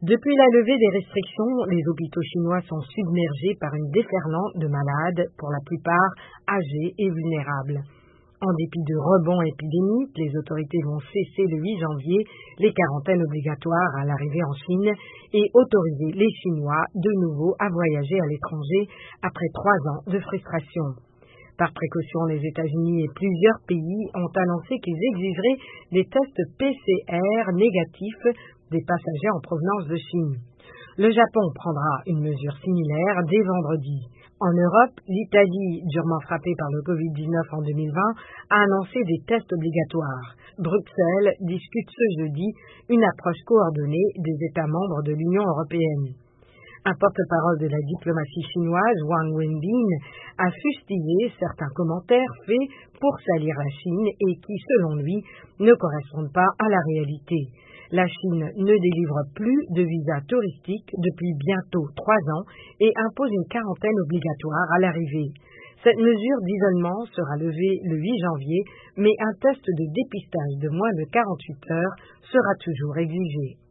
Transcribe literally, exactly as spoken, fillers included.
Depuis la levée des restrictions, les hôpitaux chinois sont submergés par une déferlante de malades, pour la plupart âgés et vulnérables. En dépit de rebonds épidémiques, les autorités vont cesser le huit janvier les quarantaines obligatoires à l'arrivée en Chine et autoriser les Chinois de nouveau à voyager à l'étranger après trois ans de frustration. Par précaution, les États-Unis et plusieurs pays ont annoncé qu'ils exigeraient des tests P C R négatifs des passagers en provenance de Chine. Le Japon prendra une mesure similaire dès vendredi. En Europe, l'Italie, durement frappée par le covid dix-neuf en deux mille vingt, a annoncé des tests obligatoires. Bruxelles discute ce jeudi une approche coordonnée des États membres de l'Union européenne. Un porte-parole de la diplomatie chinoise, Wang Wenbin, a fustigé certains commentaires faits pour salir la Chine et qui, selon lui, ne correspondent pas à la réalité. La Chine ne délivre plus de visas touristiques depuis bientôt trois ans et impose une quarantaine obligatoire à l'arrivée. Cette mesure d'isolement sera levée le huit janvier, mais un test de dépistage de moins de quarante-huit heures sera toujours exigé.